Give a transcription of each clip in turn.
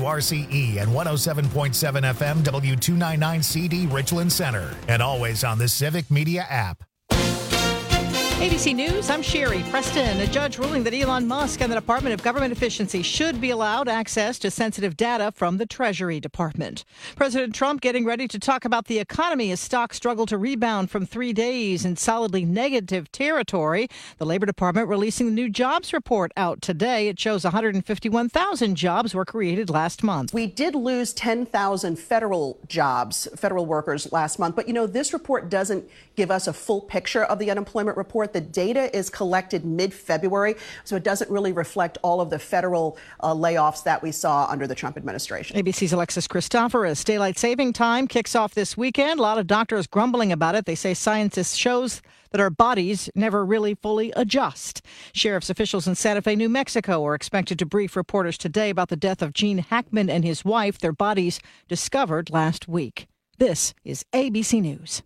WRCE and 107.7 FM W299CD Richland Center. And always on the Civic Media app. ABC News, I'm Sherry Preston. A judge ruling that Elon Musk and the Department of Government Efficiency should be allowed access to sensitive data from the Treasury Department. President Trump getting ready to talk about the economy as stocks struggle to rebound from 3 days in solidly negative territory. The Labor Department releasing the new jobs report out today. It shows 151,000 jobs were created last month. We did lose 10,000 federal jobs, federal workers last month. But, this report doesn't give us a full picture of the unemployment report. The data is collected mid-February, so it doesn't really reflect all of the federal layoffs that we saw under the Trump administration. ABC's Alexis Christoforous. Daylight saving time kicks off this weekend. A lot of doctors grumbling about it. They say scientists shows that our bodies never really fully adjust. Sheriff's officials in Santa Fe, New Mexico are expected to brief reporters today about the death of Gene Hackman and his wife, their bodies discovered last week. This is ABC News.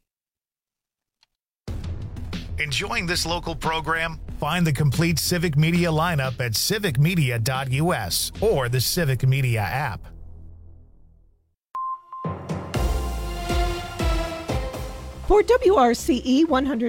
Enjoying this local program? Find the complete Civic Media lineup at civicmedia.us or the Civic Media app. For WRCE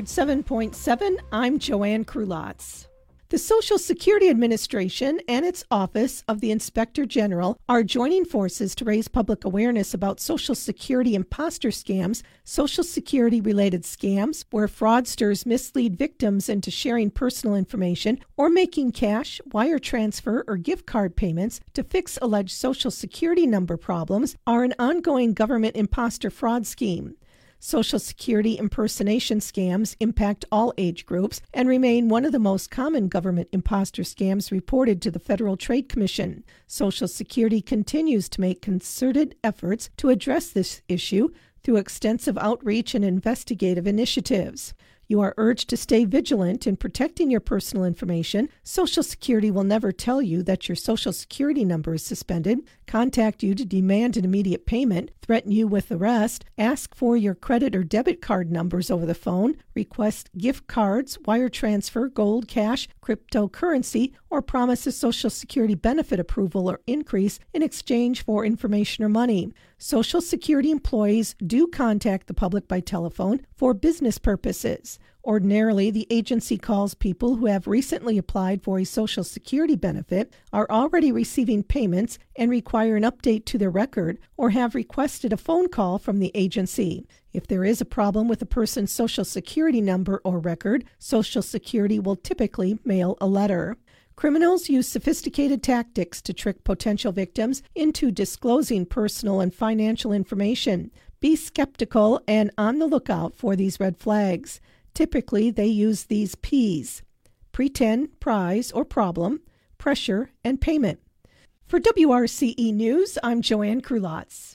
107.7, I'm Joanne Krulotz. The Social Security Administration and its Office of the Inspector General are joining forces to raise public awareness about Social Security imposter scams, Social Security-related scams where fraudsters mislead victims into sharing personal information or making cash, wire transfer, or gift card payments to fix alleged Social Security number problems are an ongoing government imposter fraud scheme. Social Security impersonation scams impact all age groups and remain one of the most common government imposter scams reported to the Federal Trade Commission. Social Security continues to make concerted efforts to address this issue through extensive outreach and investigative initiatives. You are urged to stay vigilant in protecting your personal information. Social Security will never tell you that your Social Security number is suspended, contact you to demand an immediate payment, threaten you with arrest, ask for your credit or debit card numbers over the phone, request gift cards, wire transfer, gold, cash, cryptocurrency, or promise a Social Security benefit approval or increase in exchange for information or money. Social Security employees do contact the public by telephone for business purposes. Ordinarily, the agency calls people who have recently applied for a Social Security benefit, are already receiving payments, and require an update to their record, or have requested a phone call from the agency. If there is a problem with a person's Social Security number or record, Social Security will typically mail a letter. Criminals use sophisticated tactics to trick potential victims into disclosing personal and financial information. Be skeptical and on the lookout for these red flags. Typically, they use these P's: pretend, prize or problem, pressure, and payment. For WRCE News, I'm Joanne Krulotz.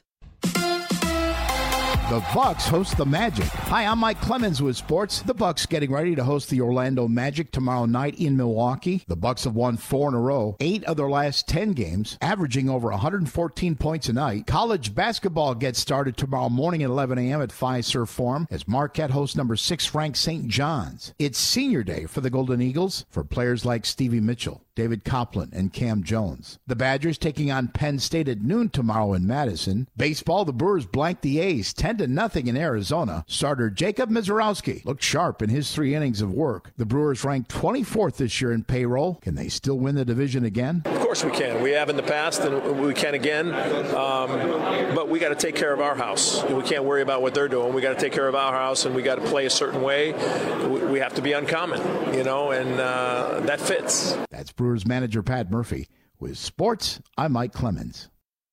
The Bucks host the Magic. Hi, I'm Mike Clemens with sports. The Bucks getting ready to host the Orlando Magic tomorrow night in Milwaukee. The Bucks have won 4 in a row, 8 of their last 10 games, averaging over 114 points a night. College basketball gets started tomorrow morning at 11 a.m. at Fiserv Forum as Marquette hosts number 6 ranked St. John's. It's senior day for the Golden Eagles for players like Stevie Mitchell, David Copeland, and Cam Jones. The Badgers taking on Penn State at noon tomorrow in Madison. Baseball, the Brewers blanked the A's 10-0 in Arizona. Starter Jacob Mizorowski looked sharp in his 3 innings of work. The Brewers ranked 24th this year in payroll. Can they still win the division again? Of course we can. We have in the past, and we can again. But we got to take care of our house. We can't worry about what they're doing. We got to take care of our house, and we got to play a certain way. We have to be uncommon, and that fits. That's Brewers manager Pat Murphy. With sports, I'm Mike Clemens.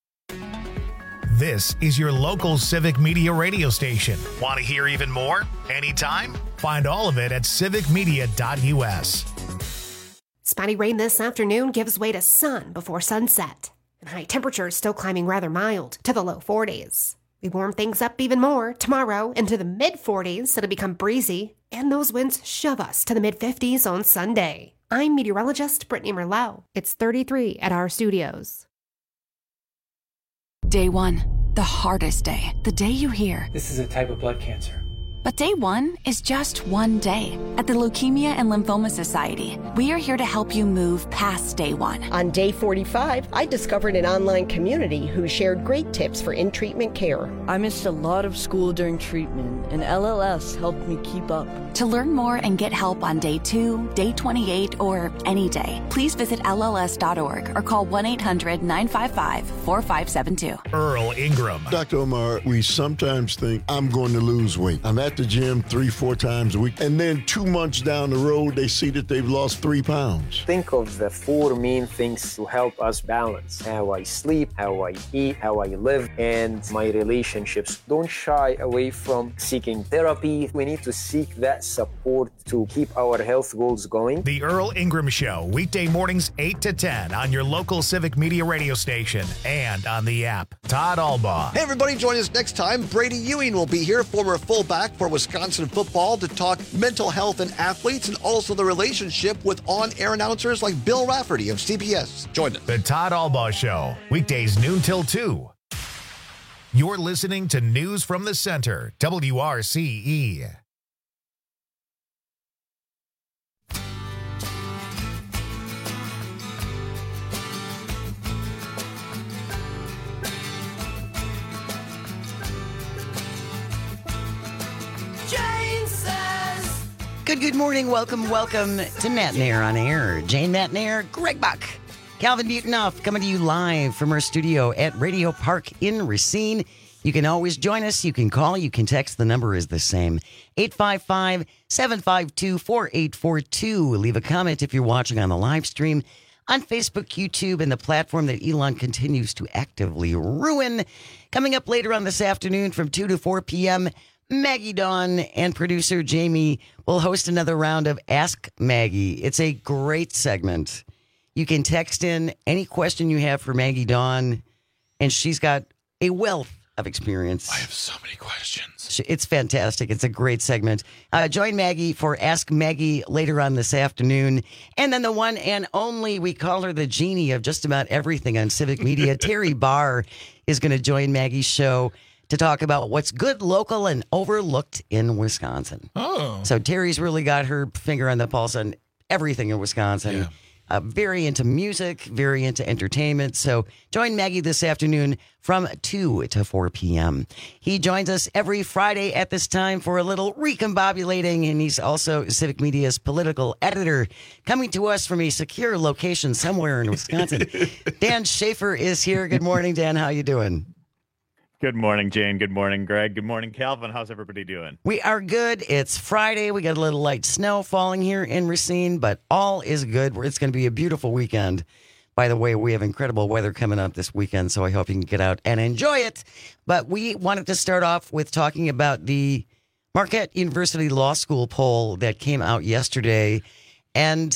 This is your local Civic Media radio station. Want to hear even more? Anytime? Find all of it at civicmedia.us. Spotty rain this afternoon gives way to sun before sunset. And high temperatures still climbing rather mild to the low 40s. We warm things up even more tomorrow into the mid-40s. It'll become breezy. And those winds shove us to the mid-50s on Sunday. I'm meteorologist Brittany Merlot. It's 33 at our studios. Day 1, the hardest day. The day you hear, "This is a type of blood cancer. But day one is just one day. At the Leukemia and Lymphoma Society, we are here to help you move past day one. On day 45, I discovered an online community who shared great tips for in-treatment care. I missed a lot of school during treatment, and LLS helped me keep up. To learn more and get help on day 2, day 28, or any day, please visit LLS.org or call 1-800-955-4572. Earl Ingram. Dr. Omar, we sometimes think I'm going to lose weight. I'm at the gym 3-4 times a week, and then 2 months down the road, they see that they've lost 3 pounds. Think of the 4 main things to help us balance: how I sleep, how I eat, how I live, and my relationships. Don't shy away from seeking therapy. We need to seek that support to keep our health goals going. The Earl Ingram Show, weekday mornings 8 to 10 on your local Civic Media radio station and on the app. Todd Albaugh. Hey, everybody, join us next time. Brady Ewing will be here, former fullback for Wisconsin football, to talk mental health and athletes and also the relationship with on-air announcers like Bill Rafferty of CBS. Join us. The Todd Albaugh Show, weekdays noon till 2. You're listening to News from the Center, WRCE. Good morning. Welcome to Matt and Air on Air. Jane Matt and Air, Greg Buck, Calvin Butonoff coming to you live from our studio at Radio Park in Racine. You can always join us. You can call. You can text. The number is the same. 855-752-4842. Leave a comment if you're watching on the live stream on Facebook, YouTube, and the platform that Elon continues to actively ruin. Coming up later on this afternoon from 2 to 4 p.m., Maggie Dawn and producer Jamie will host another round of Ask Maggie. It's a great segment. You can text in any question you have for Maggie Dawn, and she's got a wealth of experience. I have so many questions. It's fantastic. It's a great segment. Join Maggie for Ask Maggie later on this afternoon. And then the one and only, we call her the genie of just about everything on Civic Media, Terry Barr is going to join Maggie's show to talk about what's good, local, and overlooked in Wisconsin. Oh. So Terry's really got her finger on the pulse on everything in Wisconsin. Yeah. Very into music, very into entertainment. So join Maggie this afternoon from 2 to 4 p.m. He joins us every Friday at this time for a little recombobulating, and he's also Civic Media's political editor, coming to us from a secure location somewhere in Wisconsin. Dan Schaefer is here. Good morning, Dan. How you doing? Good morning, Jane. Good morning, Greg. Good morning, Calvin. How's everybody doing? We are good. It's Friday. We got a little light snow falling here in Racine, but all is good. It's going to be a beautiful weekend. By the way, we have incredible weather coming up this weekend, so I hope you can get out and enjoy it. But we wanted to start off with talking about the Marquette University Law School poll that came out yesterday. And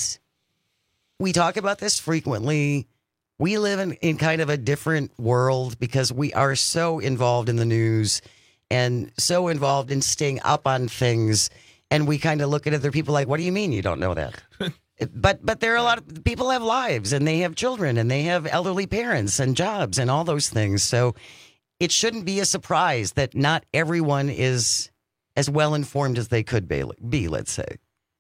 we talk about this frequently. We live in kind of a different world because we are so involved in the news and so involved in staying up on things. And we kind of look at other people like, what do you mean you don't know that? But there are a lot of people have lives and they have children and they have elderly parents and jobs and all those things. So it shouldn't be a surprise that not everyone is as well informed as they could be, let's say.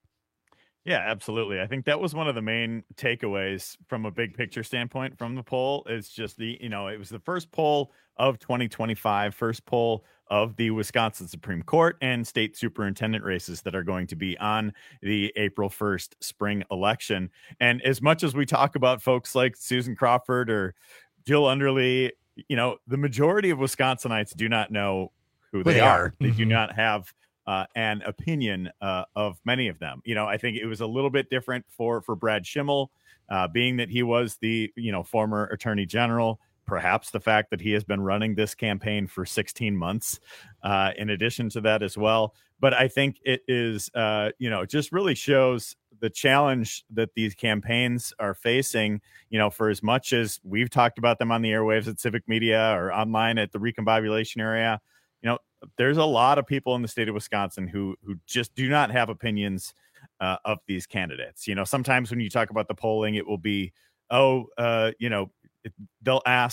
Yeah, absolutely. I think that was one of the main takeaways from a big picture standpoint from the poll. Is just it was the first poll of 2025, first poll of the Wisconsin Supreme Court and state superintendent races that are going to be on the April 1st spring election. And as much as we talk about folks like Susan Crawford or Jill Underly, the majority of Wisconsinites do not know who they are. They do not have an opinion of many of them. I think it was a little bit different for Brad Schimmel, being that he was the, former attorney general, perhaps the fact that he has been running this campaign for 16 months in addition to that as well. But I think it is, it just really shows the challenge that these campaigns are facing, for as much as we've talked about them on the airwaves at Civic Media or online at the Recombobulation area. There's a lot of people in the state of Wisconsin who just do not have opinions of these candidates. Sometimes when you talk about the polling, it will be, they'll ask,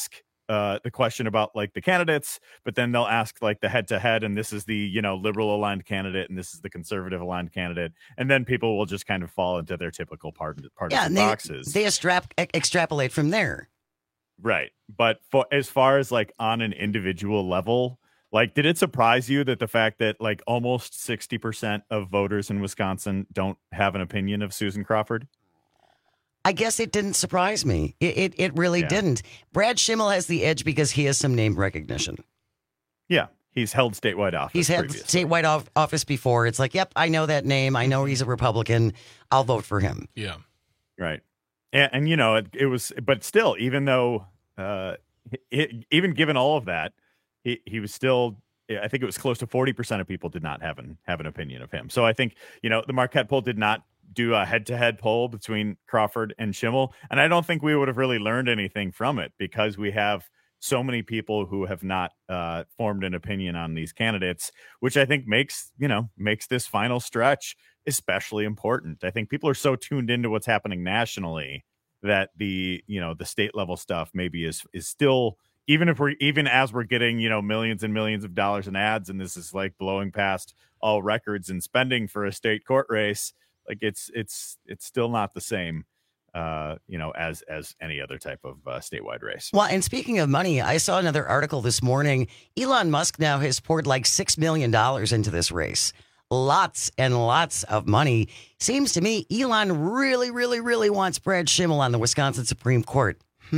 the question about like the candidates, but then they'll ask like the head-to-head, and this is the, you know, liberal-aligned candidate, and this is the conservative-aligned candidate, and then people will just kind of fall into their typical partisan boxes. They extrapolate from there. Right. But as far as like on an individual level, like, did it surprise you that the fact that like almost 60% of voters in Wisconsin don't have an opinion of Susan Crawford? I guess it didn't surprise me. It really didn't. Brad Schimmel has the edge because he has some name recognition. Yeah. He's held statewide office. He's had statewide office before. It's like, yep, I know that name. I know he's a Republican. I'll vote for him. Yeah. Right. And you know, it was, but still, even though, even given all of that, he was still, I think it was close to 40% of people did not have an opinion of him. So I think, you know, the Marquette poll did not do a head-to-head poll between Crawford and Schimmel. And I don't think we would have really learned anything from it because we have so many people who have not formed an opinion on these candidates, which I think makes this final stretch especially important. I think people are so tuned into what's happening nationally that the state level stuff maybe is still, even as we're getting, you know, millions and millions of dollars in ads, and this is like blowing past all records and spending for a state court race, like it's still not the same, as any other type of statewide race. Well, and speaking of money, I saw another article this morning. Elon Musk now has poured like $6 million into this race. Lots and lots of money. Seems to me Elon really, really, really wants Brad Schimmel on the Wisconsin Supreme Court.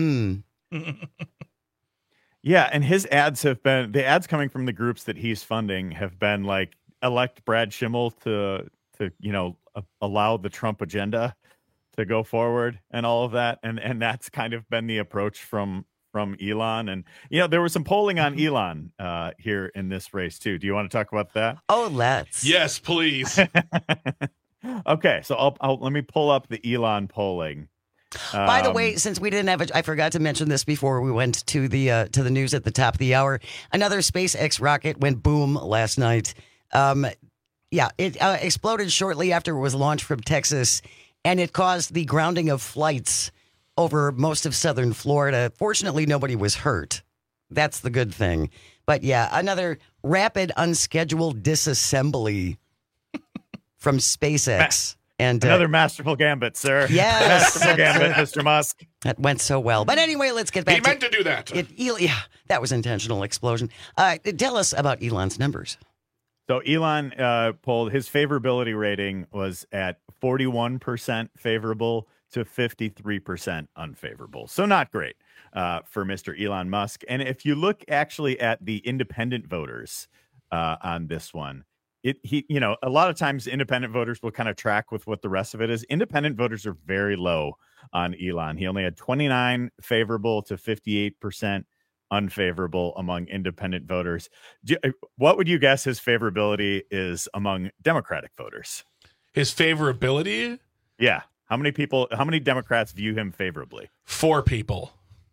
Yeah, and his ads the ads coming from the groups that he's funding have been like, elect Brad Schimmel to allow the Trump agenda to go forward and all of that. And that's kind of been the approach from Elon. And, you know, there was some polling on Elon here in this race, too. Do you want to talk about that? Oh, let's. Yes, please. Okay, so I'll let me pull up the Elon polling. By the way, since we didn't have I forgot to mention this before we went to the news at the top of the hour. Another SpaceX rocket went boom last night. It exploded shortly after it was launched from Texas, and it caused the grounding of flights over most of southern Florida. Fortunately, nobody was hurt. That's the good thing. But yeah, another rapid unscheduled disassembly from SpaceX. And another masterful gambit, sir. Yes. Masterful gambit, Mr. Musk. That went so well. But anyway, let's get back He meant to do that. That was intentional explosion. Tell us about Elon's numbers. So Elon polled, his favorability rating was at 41% favorable to 53% unfavorable. So not great for Mr. Elon Musk. And if you look actually at the independent voters on this one, a lot of times independent voters will kind of track with what the rest of it is. Independent voters are very low on Elon. He only had 29 favorable to 58% unfavorable among independent voters. What would you guess his favorability is among Democratic voters? His favorability? Yeah. How many Democrats view him favorably? 4 people.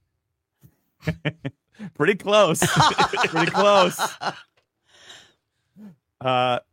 Pretty close. Pretty close. 1%.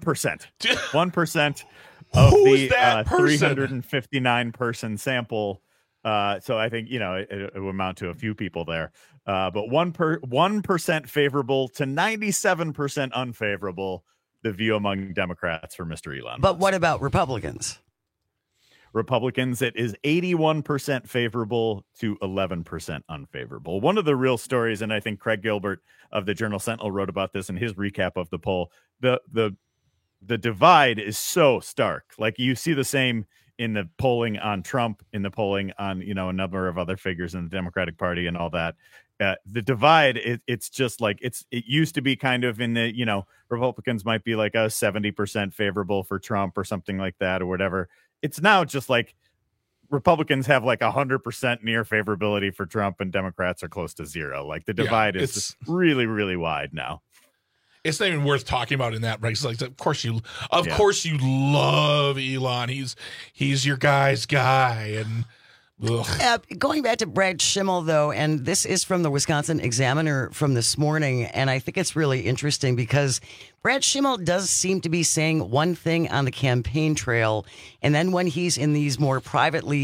1% of the 359 person sample. So I think, it would amount to a few people there. But 1% favorable to 97% unfavorable, the view among Democrats for Mr. Elon Musk. But what about Republicans? Republicans, it is 81% favorable to 11% unfavorable. One of the real stories, and I think Craig Gilbert of the Journal Sentinel wrote about this in his recap of the poll, the divide is so stark. Like, you see the same in the polling on Trump, in the polling on, a number of other figures in the Democratic Party and all that. The divide, it's just like it used to be kind of in the, Republicans might be like a 70% favorable for Trump or something like that or whatever. It's now just like Republicans have like 100% near favorability for Trump and Democrats are close to 0. Like, the divide is just really, really wide now. It's not even worth talking about in that race. Like, of course you love Elon. He's your guy's guy. And going back to Brad Schimmel, though, and this is from the Wisconsin Examiner from this morning, and I think it's really interesting because Brad Schimmel does seem to be saying one thing on the campaign trail, and then when he's in these more privately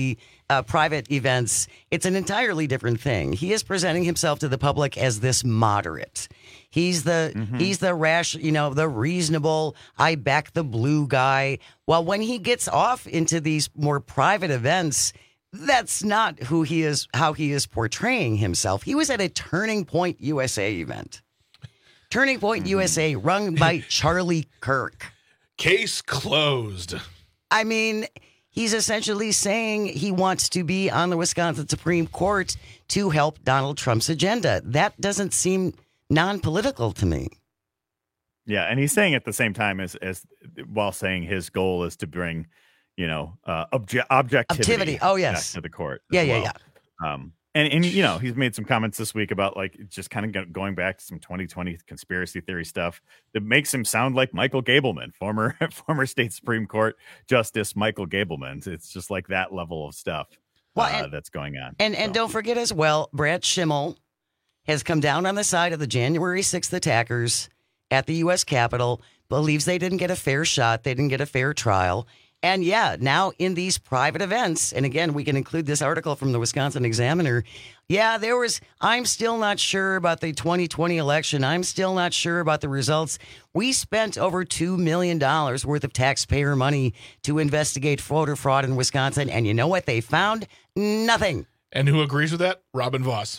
private events, it's an entirely different thing. He is presenting himself to the public as this moderate. He's the rash, the reasonable, I back the blue guy. Well, when he gets off into these more private events, that's not who he is, how he is portraying himself. He was at a Turning Point USA event. Turning Point USA, run by Charlie Kirk. Case closed. I mean, he's essentially saying he wants to be on the Wisconsin Supreme Court to help Donald Trump's agenda. That doesn't seem non-political to me. Yeah, and he's saying at the same time as while saying his goal is to bring, objectivity. Oh, yes. Back to the court. Yeah. And he's made some comments this week about like just kind of going back to some 2020 conspiracy theory stuff that makes him sound like Michael Gableman, former state Supreme Court Justice Michael Gableman. It's just like that level of stuff that's going on. And don't forget as well, Brad Schimmel has come down on the side of the January 6th attackers at the U.S. Capitol, believes they didn't get a fair shot, they didn't get a fair trial. And yeah, now in these private events, and again, we can include this article from the Wisconsin Examiner. Yeah, I'm still not sure about the 2020 election. I'm still not sure about the results. We spent over $2 million worth of taxpayer money to investigate voter fraud in Wisconsin. And you know what they found? Nothing. And who agrees with that? Robin Voss.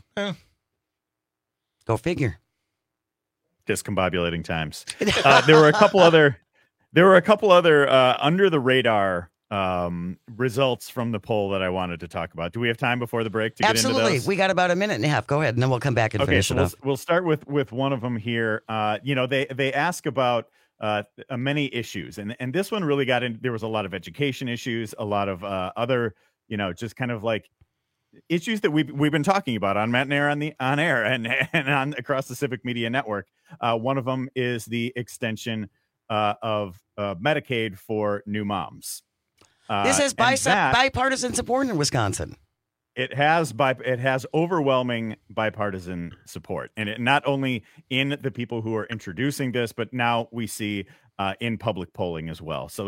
Go figure. Discombobulating times. There were a couple other under the radar results from the poll that I wanted to talk about. Do we have time before the break to get into those? Absolutely. We got about a minute and a half. Go ahead, and then we'll come back and finish it up. We'll start with one of them here. They ask about many issues, and this one really got in. There was a lot of education issues, a lot of other, just kind of like issues that we've been talking about on Matt and Air on air and on across the Civic Media Network. One of them is the extension of Medicaid for new moms. This has bipartisan support in Wisconsin. It has overwhelming bipartisan support, and it not only in the people who are introducing this, but now we see in public polling as well. So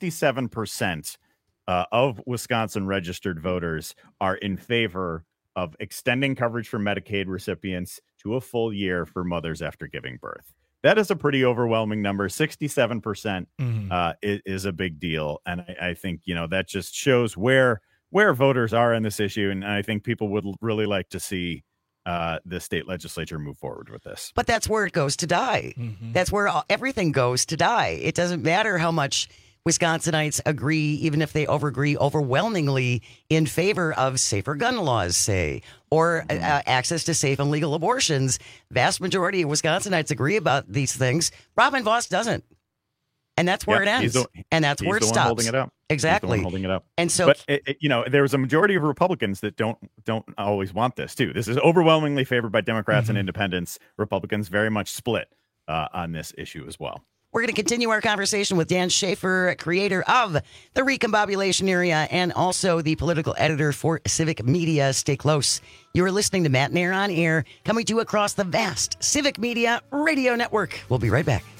67% of Wisconsin registered voters are in favor of extending coverage for Medicaid recipients to a full year for mothers after giving birth. That is a pretty overwhelming number. 67% is a big deal. And I think, that just shows where voters are in this issue. And I think people would really like to see the state legislature move forward with this. But that's where it goes to die. Mm-hmm. That's where everything goes to die. It doesn't matter how much Wisconsinites agree, even if they agree overwhelmingly in favor of safer gun laws, say, or access to safe and legal abortions. Vast majority of Wisconsinites agree about these things. Robin Voss doesn't. And that's where it ends. And that's where it stops. Holding it up. Exactly. He's the one holding it up. And so, but there's a majority of Republicans that don't always want this too. This is overwhelmingly favored by Democrats and independents. Republicans very much split on this issue as well. We're going to continue our conversation with Dan Schaefer, creator of the Recombobulation Area and also the political editor for Civic Media. Stay close. You are listening to Matt and Air on Air, coming to you across the vast Civic Media Radio Network. We'll be right back.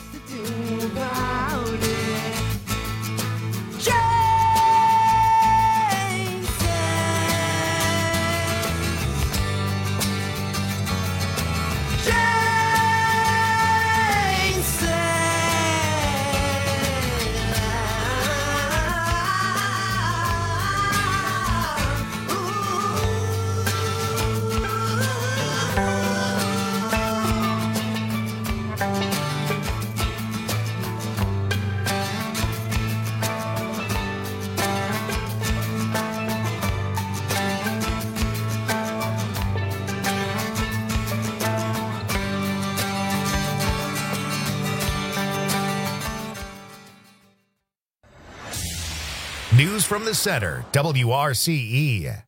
News from the center, WRCE.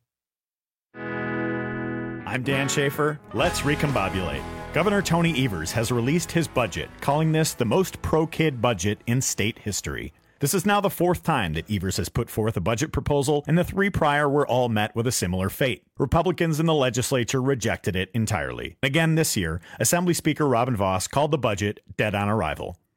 I'm Dan Schaefer. Let's recombobulate. Governor Tony Evers has released his budget, calling this the most pro-kid budget in state history. This is now the fourth time that Evers has put forth a budget proposal, and the three prior were all met with a similar fate. Republicans in the legislature rejected it entirely. Again this year, Assembly Speaker Robin Voss called the budget dead on arrival.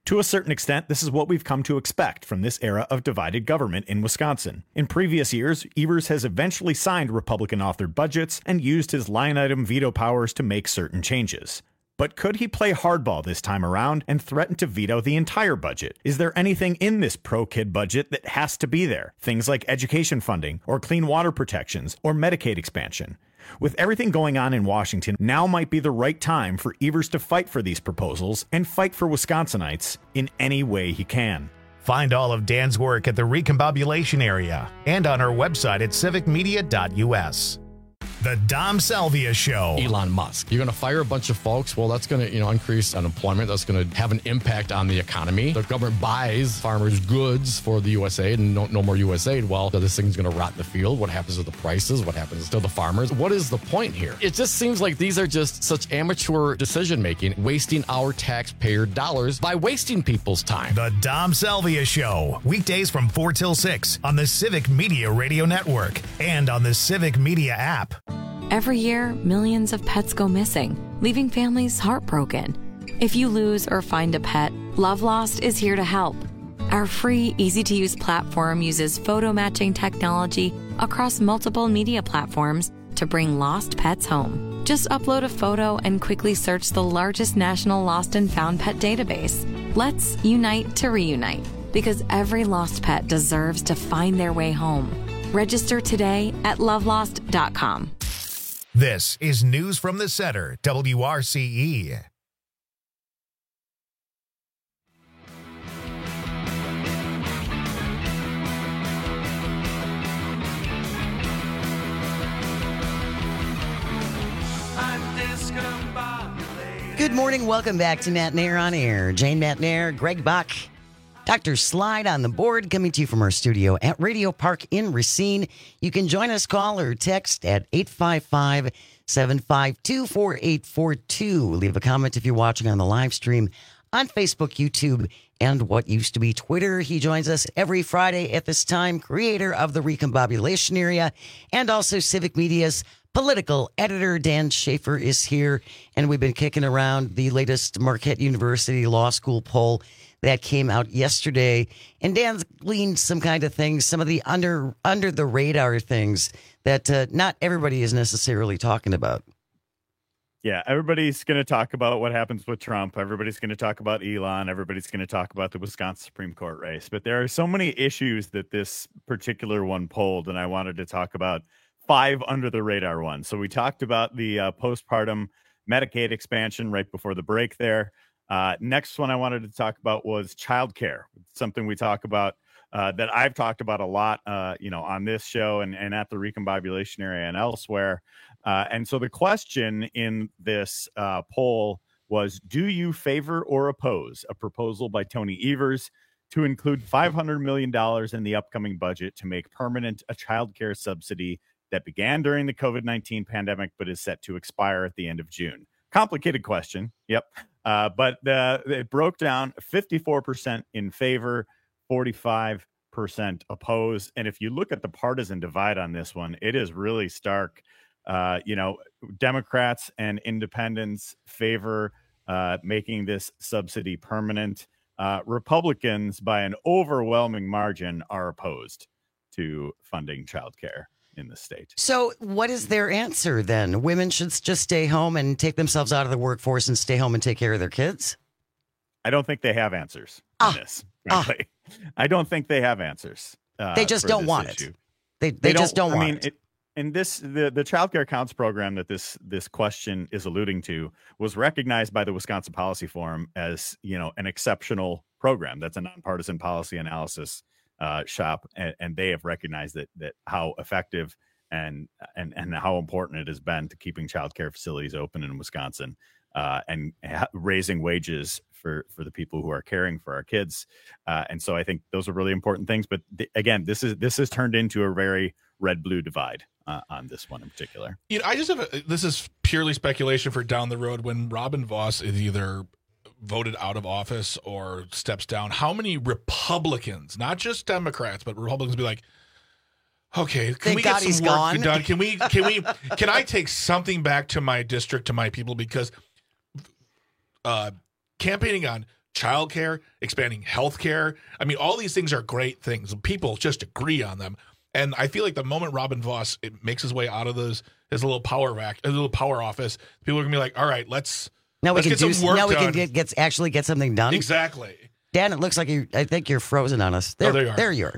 To a certain extent, this is what we've come to expect from this era of divided government in Wisconsin. In previous years, Evers has eventually signed Republican-authored budgets and used his line-item veto powers to make certain changes. But could he play hardball this time around and threaten to veto the entire budget? Is there anything in this pro-kid budget that has to be there? Things like education funding, or clean water protections, or Medicaid expansion. With everything going on in Washington, now might be the right time for Evers to fight for these proposals and fight for Wisconsinites in any way he can. Find all of Dan's work at the Recombobulation Area and on our website at civicmedia.us. The Dom Salvia Show. Elon Musk. You're going to fire a bunch of folks. Well, that's going to, increase unemployment. That's going to have an impact on the economy. The government buys farmers' goods for the USAID and no more USAID. Well, this thing's going to rot in the field. What happens to the prices? What happens to the farmers? What is the point here? It just seems like these are just such amateur decision-making, wasting our taxpayer dollars by wasting people's time. The Dom Salvia Show. Weekdays from 4 till 6 on the Civic Media Radio Network and on the Civic Media app. Every year, millions of pets go missing, leaving families heartbroken. If you lose or find a pet, Love Lost is here to help. Our free, easy-to-use platform uses photo matching technology across multiple media platforms to bring lost pets home. Just upload a photo and quickly search the largest national lost and found pet database. Let's unite to reunite, because every lost pet deserves to find their way home. Register today at lovelost.com. This is News from the Center, WRCE. Good morning. Welcome back to Matt Nair on Air. Jane Matt Nair, Greg Buck, Dr. Slide on the board, coming to you from our studio at Radio Park in Racine. You can join us, call or text at 855-752-4842. Leave a comment if you're watching on the live stream on Facebook, YouTube, and what used to be Twitter. He joins us every Friday at this time, creator of the Recombobulation Area and also Civic Media's political editor. Dan Schaefer is here, and we've been kicking around the latest Marquette University Law School poll that came out yesterday. And Dan's gleaned some kind of things, some of the under the radar things that not everybody is necessarily talking about. Yeah, everybody's going to talk about what happens with Trump. Everybody's going to talk about Elon. Everybody's going to talk about the Wisconsin Supreme Court race. But there are so many issues that this particular one polled, and I wanted to talk about 5 under the radar ones. So we talked about the postpartum Medicaid expansion right before the break there. Next one I wanted to talk about was childcare, something we talk about that I've talked about a lot, on this show and at the Recombobulation Area and elsewhere. And so the question in this poll was, do you favor or oppose a proposal by Tony Evers to include $500 million in the upcoming budget to make permanent a childcare subsidy that began during the COVID-19 pandemic but is set to expire at the end of June? Complicated question. Yep. But it broke down 54% in favor, 45% opposed. And if you look at the partisan divide on this one, it is really stark. Democrats and independents favor making this subsidy permanent. Republicans, by an overwhelming margin, are opposed to funding childcare in the state. So what is their answer then? Women should just stay home and take themselves out of the workforce and stay home and take care of their kids? I don't think they have answers on this, frankly. I don't think they have answers. They just don't want issue. It. They just don't want it. And the Child Care Counts program that this question is alluding to was recognized by the Wisconsin Policy Forum as, an exceptional program. That's a nonpartisan policy analysis shop, and they have recognized that how effective and how important it has been to keeping childcare facilities open in Wisconsin, and raising wages for the people who are caring for our kids. And so I think those are really important things. But again, this has turned into a very red-blue divide on this one in particular. I just have this is purely speculation for down the road when Robin Vos is either voted out of office or steps down. How many Republicans, not just Democrats, but Republicans, be like, okay, can we get some work done? Can I take something back to my district, to my people? Because campaigning on childcare, expanding healthcare. I mean, all these things are great things. People just agree on them. And I feel like the moment Robin Vos makes his way out of his little power office, people are gonna be like, "All right, let's get some work done." We can actually get something done. Exactly. Dan, it looks like I think you're frozen on us. There you are.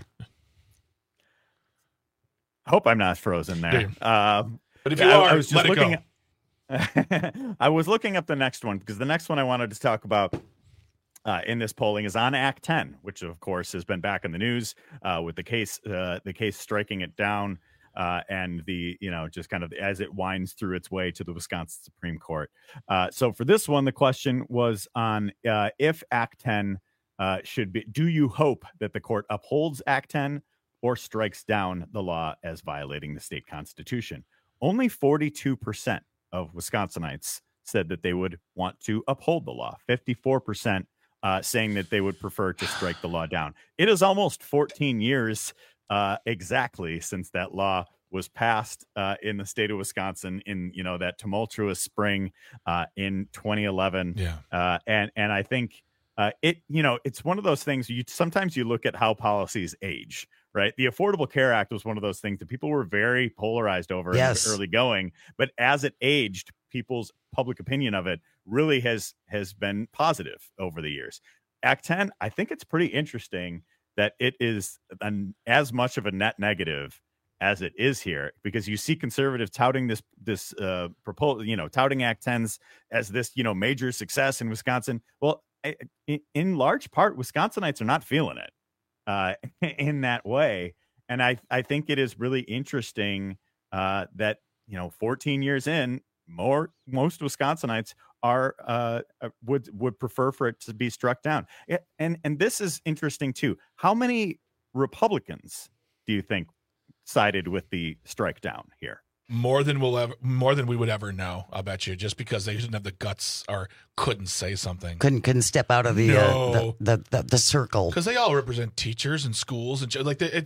Hope I'm not frozen there. But if you are, I was just let looking. it go. I was looking up the next one because the next one I wanted to talk about in this polling is on Act 10, which of course has been back in the news with the case striking it down and just kind of as it winds through its way to the Wisconsin Supreme Court. So for this one, the question was on if Act 10 should be. Do you hope that the court upholds Act 10 or strikes down the law as violating the state constitution? Only 42% of Wisconsinites said that they would want to uphold the law. 54% saying that they would prefer to strike the law down. It is almost 14 years exactly since that law was passed in the state of Wisconsin in that tumultuous spring in 2011. Yeah. And I think it's one of those things. Sometimes you look at how policies age. Right. The Affordable Care Act was one of those things that people were very polarized over in the early going. But as it aged, people's public opinion of it really has been positive over the years. Act 10, I think it's pretty interesting that it is as much of a net negative as it is here, because you see conservatives touting this proposal, touting Act 10s as this, major success in Wisconsin. Well, in large part, Wisconsinites are not feeling it. In that way. And I think it is really interesting that 14 years in, most Wisconsinites would prefer for it to be struck down. And this is interesting too. How many Republicans do you think sided with the strike down here? More than we would ever know, I'll bet you, just because they didn't have the guts or couldn't say something. Couldn't step out of the circle. Because they all represent teachers and schools and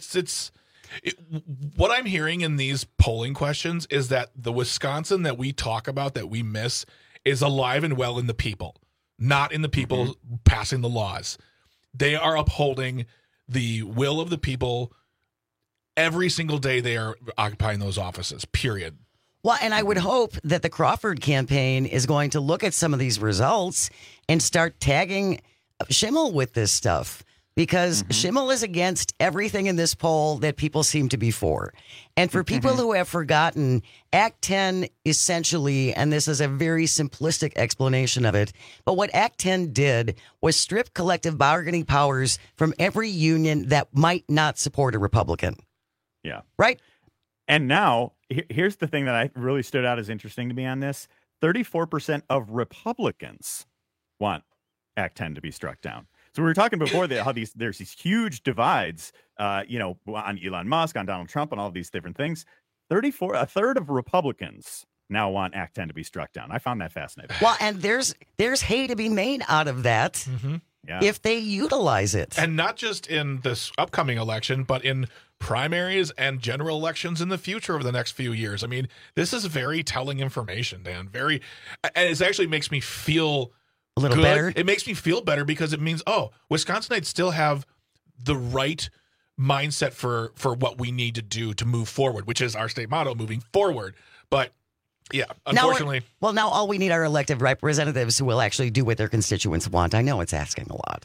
what I'm hearing in these polling questions is that the Wisconsin that we talk about, that we miss, is alive and well in the people, not in the people passing the laws. They are upholding the will of the people every single day they are occupying those offices, period. Well, and I would hope that the Crawford campaign is going to look at some of these results and start tagging Schimmel with this stuff, because Schimmel is against everything in this poll that people seem to be for. And for people who have forgotten, Act 10 essentially, and this is a very simplistic explanation of it, but what Act 10 did was strip collective bargaining powers from every union that might not support a Republican. Yeah. Right. And now here's the thing that I really stood out as interesting to me on this. 34% of Republicans want Act 10 to be struck down. So we were talking before that how there's these huge divides, on Elon Musk, on Donald Trump, and all of these different things. A third of Republicans now want Act 10 to be struck down. I found that fascinating. Well, and there's hay to be made out of that if they utilize it. And not just in this upcoming election, but in primaries and general elections in the future over the next few years. I mean, this is very telling information, Dan. And it actually makes me feel a little good. Better. It makes me feel better because it means, Wisconsinites still have the right mindset for what we need to do to move forward, which is our state motto, moving forward. But yeah, unfortunately. Now all we need are elected representatives who will actually do what their constituents want. I know it's asking a lot.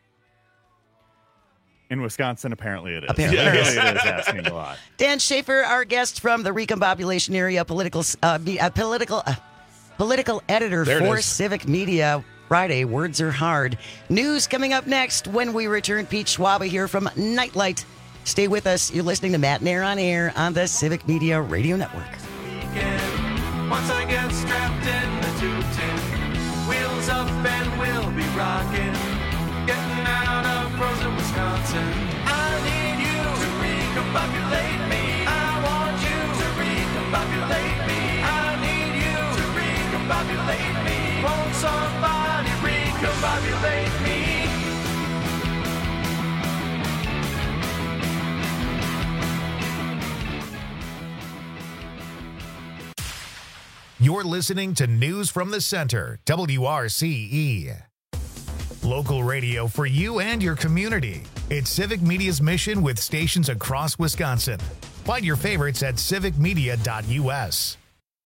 In Wisconsin, apparently it is. Apparently it is asking a lot. Dan Schaefer, our guest from the Recombobulation area, political editor for Civic Media. Friday, words are hard. News coming up next when we return. Pete Schwaba here from Nightlight. Stay with us. You're listening to Matt and Air on Air on the Civic Media Radio Network. Once I get strapped in the 210, wheels up and we'll be rocking, getting out of frozen Wisconsin. I need you to recombobulate me. I want you to recombobulate me. I need you to recombobulate me. Won't somebody recombobulate me? You're listening to News from the Center, WRCE. Local radio for you and your community. It's Civic Media's mission with stations across Wisconsin. Find your favorites at civicmedia.us.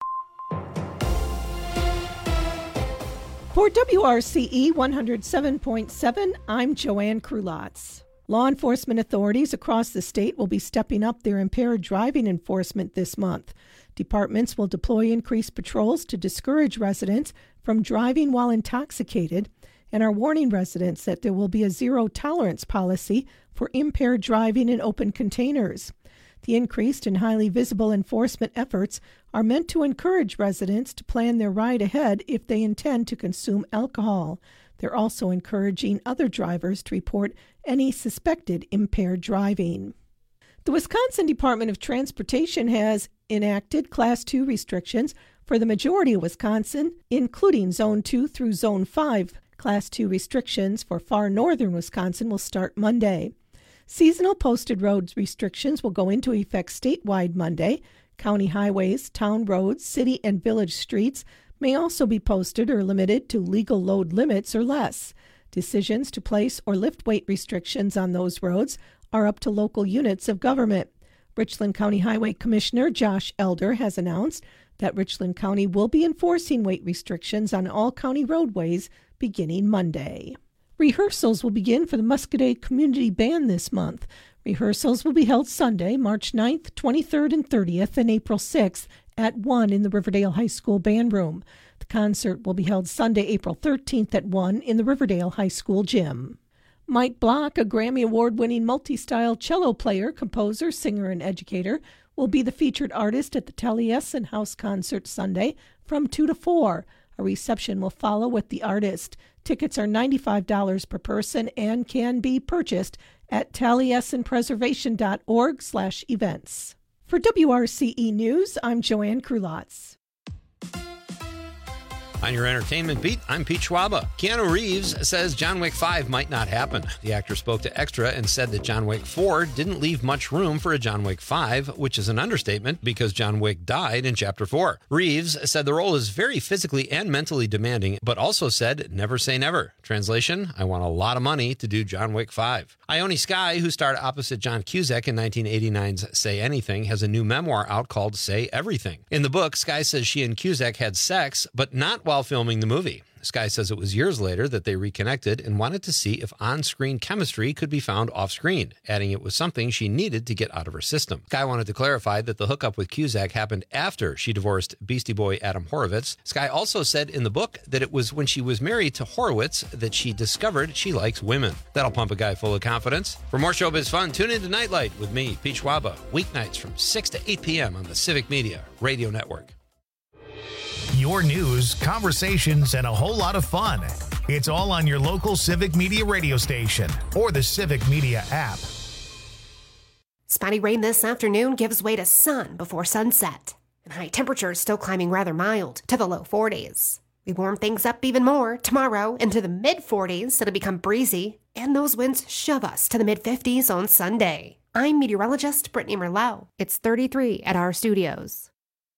For WRCE 107.7, I'm Joanne Krulotz. Law enforcement authorities across the state will be stepping up their impaired driving enforcement this month. Departments will deploy increased patrols to discourage residents from driving while intoxicated and are warning residents that there will be a zero-tolerance policy for impaired driving in open containers. The increased and highly visible enforcement efforts are meant to encourage residents to plan their ride ahead if they intend to consume alcohol. They're also encouraging other drivers to report any suspected impaired driving. The Wisconsin Department of Transportation has enacted Class 2 restrictions for the majority of Wisconsin, including Zone 2 through Zone 5. Class 2 restrictions for far northern Wisconsin will start Monday. Seasonal posted road restrictions will go into effect statewide Monday. County highways, town roads, city and village streets may also be posted or limited to legal load limits or less. Decisions to place or lift weight restrictions on those roads are up to local units of government. Richland County Highway Commissioner Josh Elder has announced that Richland County will be enforcing weight restrictions on all county roadways beginning Monday. Rehearsals will begin for the Muscoda Community Band this month. Rehearsals will be held Sunday, March 9th, 23rd, and 30th, and April 6th at 1 in the Riverdale High School Band Room. The concert will be held Sunday, April 13th at 1 in the Riverdale High School Gym. Mike Block, a Grammy Award-winning multi-style cello player, composer, singer, and educator, will be the featured artist at the Taliesin House Concert Sunday from 2 to 4. A reception will follow with the artist. Tickets are $95 per person and can be purchased at taliesinpreservation.org/events. For WRCE News, I'm Joanne Krulotz. On your entertainment beat, I'm Pete Schwaba. Keanu Reeves says John Wick 5 might not happen. The actor spoke to Extra and said that John Wick 4 didn't leave much room for a John Wick 5, which is an understatement because John Wick died in Chapter 4. Reeves said the role is very physically and mentally demanding, but also said, never say never. Translation, I want a lot of money to do John Wick 5. Ione Skye, who starred opposite John Cusack in 1989's Say Anything, has a new memoir out called Say Everything. In the book, Skye says she and Cusack had sex, but not while filming the movie. Skye says it was years later that they reconnected and wanted to see if on-screen chemistry could be found off-screen, adding it was something she needed to get out of her system. Skye wanted to clarify that the hookup with Cusack happened after she divorced Beastie Boy Adam Horovitz. Skye also said in the book that it was when she was married to Horowitz that she discovered she likes women. That'll pump a guy full of confidence. For more showbiz fun, tune in to Nightlight with me, Pete Schwaba, weeknights from 6 to 8 p.m. on the Civic Media Radio Network. Your news, conversations, and a whole lot of fun. It's all on your local Civic Media radio station or the Civic Media app. Spotty rain this afternoon gives way to sun before sunset. And high temperatures still climbing rather mild to the low 40s. We warm things up even more tomorrow into the mid-40s. It'll become breezy, and those winds shove us to the mid-50s on Sunday. I'm meteorologist Brittany Merlot. It's 33 at our studios.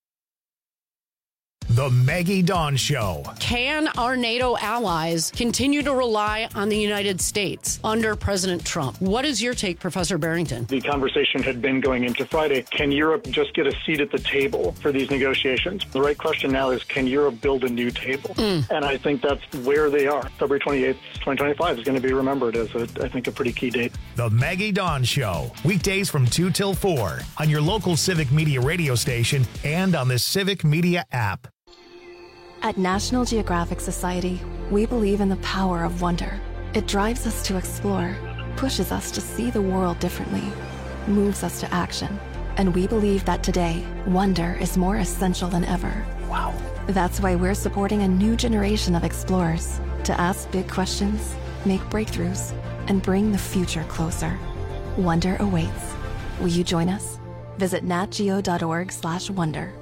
The Maggie Dawn Show. Can our NATO allies continue to rely on the United States under President Trump? What is your take, Professor Barrington? The conversation had been going into Friday. Can Europe just get a seat at the table for these negotiations? The right question now is, can Europe build a new table? And I think that's where they are. February 28th, 2025 is going to be remembered as, I think, a pretty key date. The Maggie Dawn Show. Weekdays from 2 till 4 on your local Civic Media radio station and on the Civic Media app. At National Geographic Society, we believe in the power of wonder. It drives us to explore, pushes us to see the world differently, moves us to action. And we believe that today, wonder is more essential than ever. Wow. That's why we're supporting a new generation of explorers to ask big questions, make breakthroughs, and bring the future closer. Wonder awaits. Will you join us? Visit natgeo.org/wonder.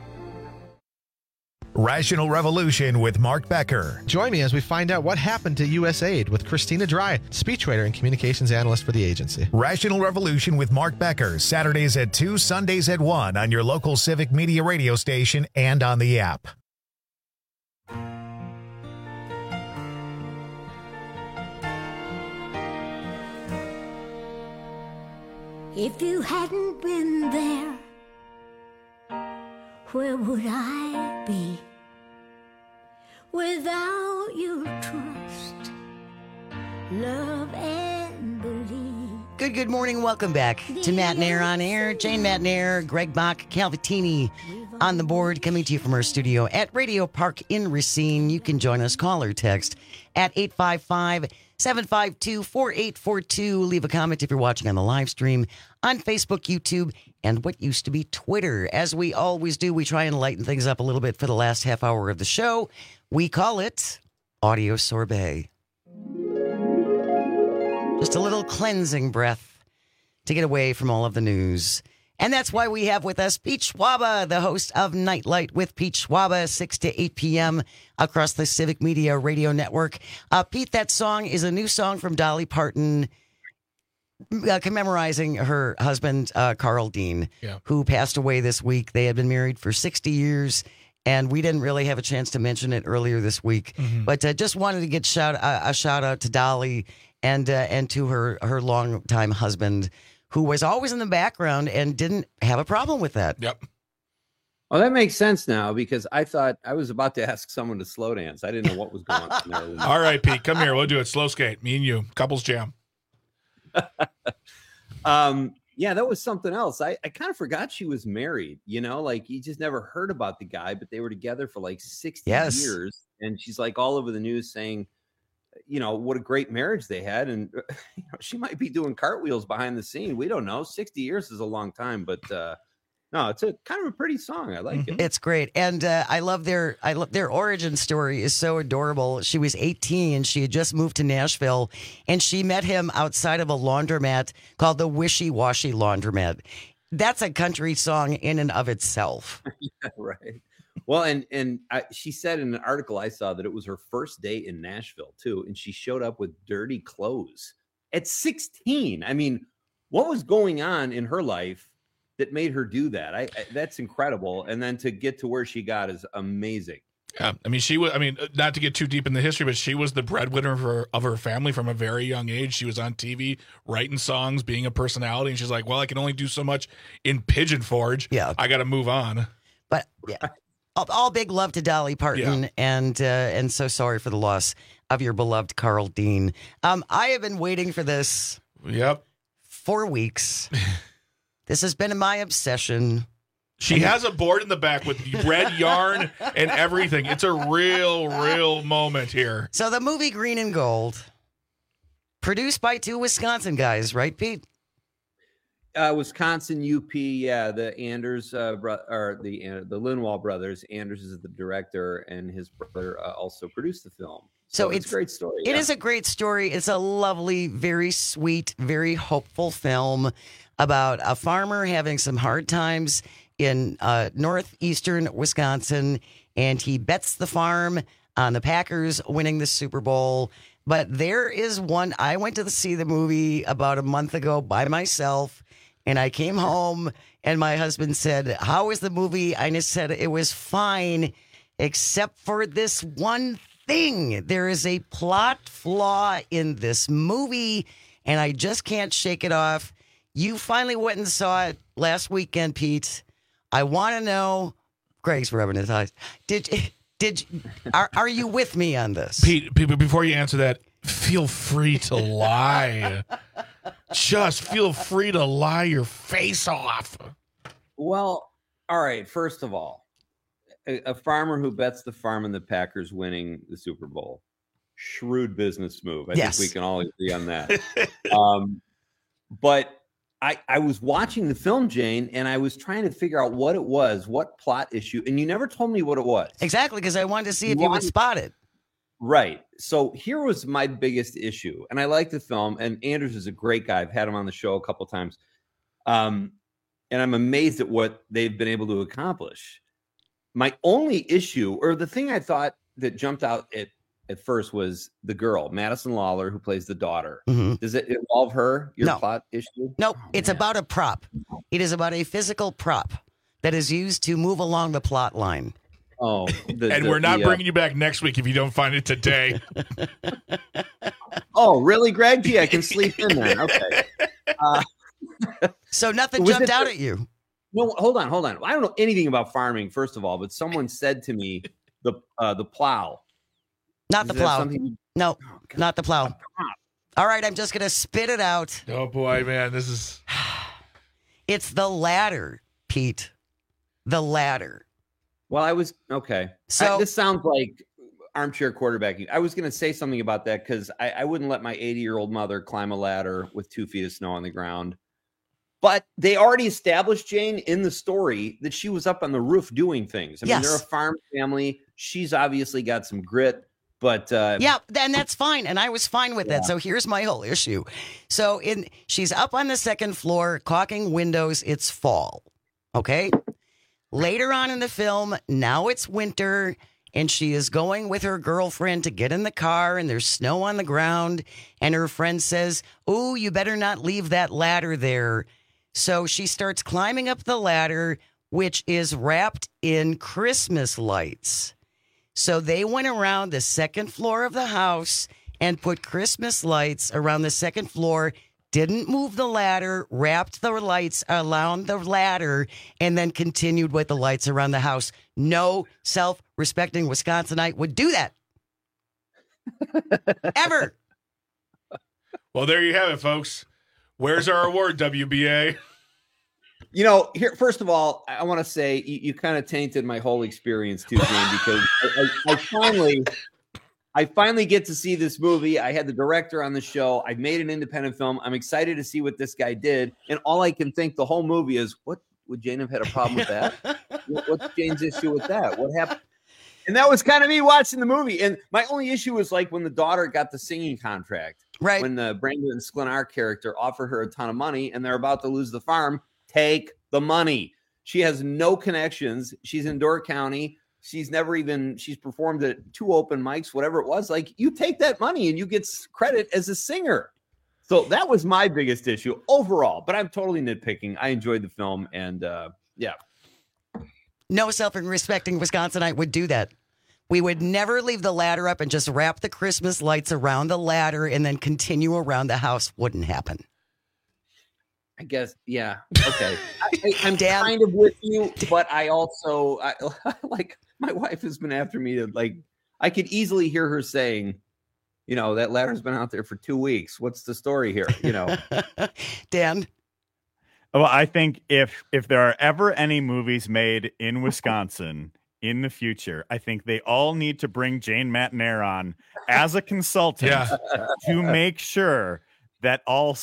Rational Revolution with Mark Becker. Join me as we find out what happened to USAID with Christina Dry, speechwriter and communications analyst for the agency. Rational Revolution with Mark Becker, Saturdays at 2, Sundays at 1 on your local Civic Media radio station and on the app. If you hadn't been there, where would I be? Without your trust, love, and belief. Good morning. Welcome back to Matt and Air on Air. Jane, Matt and Air, Greg Bach, Calvatini on the board, coming to you from our studio at Radio Park in Racine. You can join us, call or text at 855-752-4842. Leave a comment if you're watching on the live stream on Facebook, YouTube, and what used to be Twitter. As we always do, we try and lighten things up a little bit for the last half hour of the show. We call it Audio Sorbet. Just a little cleansing breath to get away from all of the news. And that's why we have with us Pete Schwaba, the host of Nightlight with Pete Schwaba, 6 to 8 p.m. across the Civic Media Radio Network. Pete, that song is a new song from Dolly Parton, commemorizing her husband, Carl Dean, who passed away this week. They had been married for 60 years. And we didn't really have a chance to mention it earlier this week, but just wanted to get a shout out to Dolly and to her longtime husband, who was always in the background and didn't have a problem with that. Yep. Well, that makes sense now, because I thought I was about to ask someone to slow dance. I didn't know what was going on there. All right, Pete, come here. We'll do it. Slow skate. Me and you. Couples jam. Yeah, that was something else. I kind of forgot she was married, you know, like you just never heard about the guy, but they were together for like 60 years. And she's like all over the news saying, you know, what a great marriage they had. And you know, she might be doing cartwheels behind the scene. We don't know. 60 years is a long time, but no, it's a kind of a pretty song. I like it. It's great. And I love their origin story is so adorable. She was 18. She had just moved to Nashville, and she met him outside of a laundromat called the Wishy Washy Laundromat. That's a country song in and of itself. Yeah, right. Well, and she said in an article I saw that it was her first day in Nashville too. And she showed up with dirty clothes at 16. I mean, what was going on in her life that made her do that? That's incredible. And then to get to where she got is amazing. Yeah, I mean, she was. I mean, not to get too deep in the history, but she was the breadwinner of her family from a very young age. She was on TV, writing songs, being a personality, and she's like, "Well, I can only do so much in Pigeon Forge. Yeah, I got to move on." But yeah, all big love to Dolly Parton, and so sorry for the loss of your beloved Carl Dean. I have been waiting for this. Yep, 4 weeks. This has been my obsession. She has a board in the back with red yarn and everything. It's a real moment here. So the movie Green and Gold, produced by two Wisconsin guys, right, Pete? Wisconsin UP, yeah. The Anders, the Lindwall brothers. Anders is the director, and his brother also produced the film. So it's a great story. It is a great story. It's a lovely, very sweet, very hopeful film about a farmer having some hard times in northeastern Wisconsin, and he bets the farm on the Packers winning the Super Bowl. But there is one. I went to see the movie about a month ago by myself, and I came home, and my husband said, "How was the movie?" I just said it was fine, except for this one thing. There is a plot flaw in this movie, and I just can't shake it off. You finally went and saw it last weekend, Pete. I want to know. Greg's rubbing his eyes. Are you with me on this, Pete? Before you answer that, feel free to lie. Just feel free to lie your face off. Well, all right. First of all, a farmer who bets the farm and the Packers winning the Super Bowl, shrewd business move. I think we can all agree on that. But I was watching the film, Jane, and I was trying to figure out what it was, what plot issue, and you never told me what it was. Exactly, because I wanted to see if you would spot it. Right. So here was my biggest issue, and I like the film, and Anders is a great guy. I've had him on the show a couple times, and I'm amazed at what they've been able to accomplish. My only issue, or the thing I thought that jumped out at first, was the girl, Madison Lawler, who plays the daughter. Mm-hmm. Does it involve her, your plot issue? No, it's about a prop. It is about a physical prop that is used to move along the plot line. Oh, and we're not bringing you back next week if you don't find it today. Oh, really, Greg? Gee, I can sleep in then. Okay. So nothing jumped out at you? No, hold on. I don't know anything about farming, first of all, but someone said to me the plow. Not the plow. No, not the plow. All right, I'm just going to spit it out. Oh, boy, man, this is... It's the ladder, Pete. The ladder. Well, okay. So this sounds like armchair quarterbacking. I was going to say something about that because I wouldn't let my 80-year-old mother climb a ladder with 2 feet of snow on the ground. But they already established, Jane, in the story that she was up on the roof doing things. I mean, they're a farm family. She's obviously got some grit. But yeah, then that's fine. And I was fine with that. So here's my whole issue. So she's up on the second floor, caulking windows. It's fall. Okay. Later on in the film, now it's winter, and she is going with her girlfriend to get in the car, and there's snow on the ground. And her friend says, "Oh, you better not leave that ladder there." So she starts climbing up the ladder, which is wrapped in Christmas lights. So they went around the second floor of the house and put Christmas lights around the second floor, didn't move the ladder, wrapped the lights around the ladder, and then continued with the lights around the house. No self-respecting Wisconsinite would do that. Ever. Well, there you have it, folks. Where's our award, WBA? You know, here, first of all, I want to say you kind of tainted my whole experience too, Jane, because I finally get to see this movie. I had the director on the show. I made an independent film. I'm excited to see what this guy did. And all I can think the whole movie is, what would Jane have had a problem with that? What's Jane's issue with that? What happened? And that was kind of me watching the movie. And my only issue was like when the daughter got the singing contract, right? When the Brandon Sklenar character offered her a ton of money and they're about to lose the farm. Take the money. She has no connections. She's in Door County. She's performed at 2 open mics, whatever it was. Like, you take that money and you get credit as a singer. So that was my biggest issue overall, but I'm totally nitpicking. I enjoyed the film and yeah. No self-respecting Wisconsinite would do that. We would never leave the ladder up and just wrap the Christmas lights around the ladder and then continue around the house. Wouldn't happen. I guess, yeah. Okay. I'm kind of with you, but I also, like, my wife has been after me to, like, I could easily hear her saying, you know, that ladder's been out there for 2 weeks. What's the story here? You know, Dan? Well, I think if there are ever any movies made in Wisconsin in the future, I think they all need to bring Jane Matenaer on as a consultant to make sure that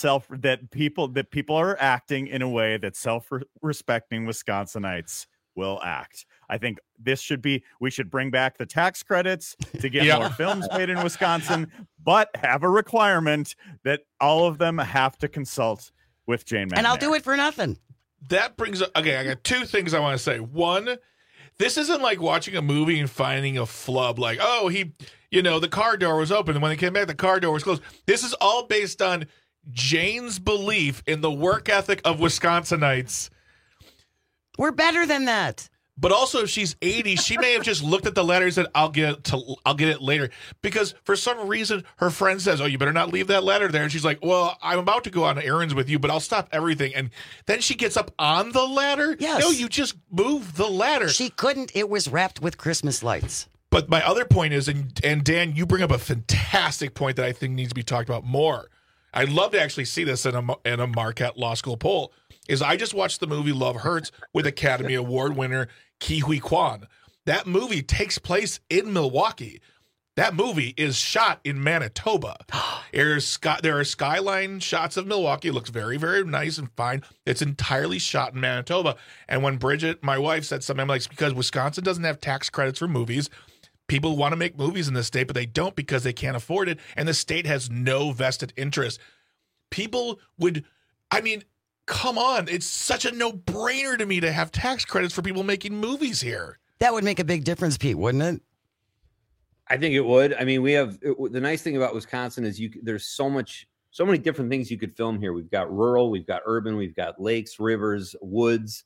people are acting in a way that self-respecting Wisconsinites will act. I think we should bring back the tax credits to get more films made in Wisconsin, but have a requirement that all of them have to consult with Jane Matenaer. And I'll do it for nothing. That brings up, okay, I got 2 things I want to say. One, this isn't like watching a movie and finding a flub, like, oh, the car door was open, and when they came back, the car door was closed. This is all based on Jane's belief in the work ethic of Wisconsinites. We're better than that. But also, if she's 80, she may have just looked at the ladder and said, I'll get it later. Because for some reason, her friend says, oh, you better not leave that ladder there. And she's like, well, I'm about to go on errands with you, but I'll stop everything. And then she gets up on the ladder? Yes. No, you just move the ladder. She couldn't. It was wrapped with Christmas lights. But my other point is, and Dan, you bring up a fantastic point that I think needs to be talked about more. I'd love to actually see this in a Marquette Law School poll, is I just watched the movie Love Hurts with Academy Award winner Ke Huy Quan. That movie takes place in Milwaukee. That movie is shot in Manitoba. There are skyline shots of Milwaukee. It looks very, very nice and fine. It's entirely shot in Manitoba. And when Bridget, my wife, said something, I'm like, it's because Wisconsin doesn't have tax credits for movies. People want to make movies in this state, but they don't because they can't afford it. And the state has no vested interest. People would, come on. It's such a no-brainer to me to have tax credits for people making movies here. That would make a big difference, Pete, wouldn't it? I think it would. I mean, the nice thing about Wisconsin is there's so many different things you could film here. We've got rural, we've got urban, we've got lakes, rivers, woods.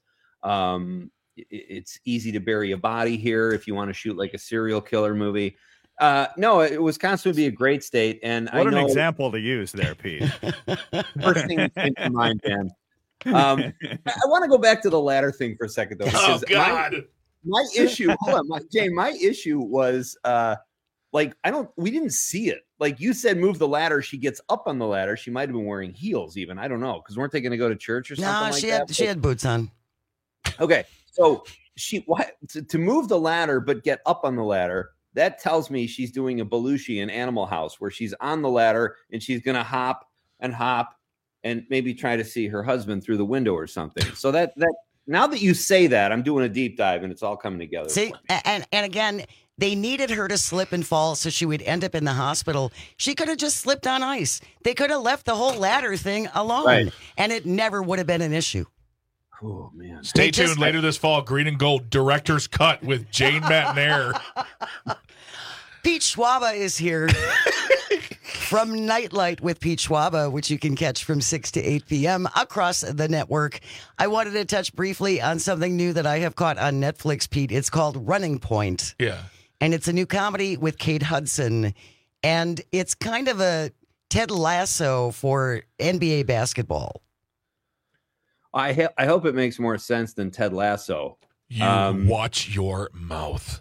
It's easy to bury a body here if you want to shoot like a serial killer movie. No, Wisconsin would be a great state. And what an example to use there, Pete. First thing that came to mind, Dan. I want to go back to the ladder thing for a second, though. Oh, God. My issue, hold on, Jane, my issue was we didn't see it. Like you said, move the ladder. She gets up on the ladder. She might have been wearing heels even. I don't know. Because weren't they going to go to church or something like that? She had boots on. Okay. So to move the ladder, but get up on the ladder, that tells me she's doing a Belushi in Animal House where she's on the ladder and she's going to hop and maybe try to see her husband through the window or something. So that now that you say that, I'm doing a deep dive and it's all coming together. See, and again, they needed her to slip and fall so she would end up in the hospital. She could have just slipped on ice. They could have left the whole ladder thing alone, and it never would have been an issue. Oh, man. Stay tuned later this fall. Green and Gold Director's Cut with Jane Matnair. Pete Schwaba is here from Nightlight with Pete Schwaba, which you can catch from 6 to 8 p.m. across the network. I wanted to touch briefly on something new that I have caught on Netflix, Pete. It's called Running Point. Yeah. And it's a new comedy with Kate Hudson. And it's kind of a Ted Lasso for NBA basketball. I hope it makes more sense than Ted Lasso. You watch your mouth.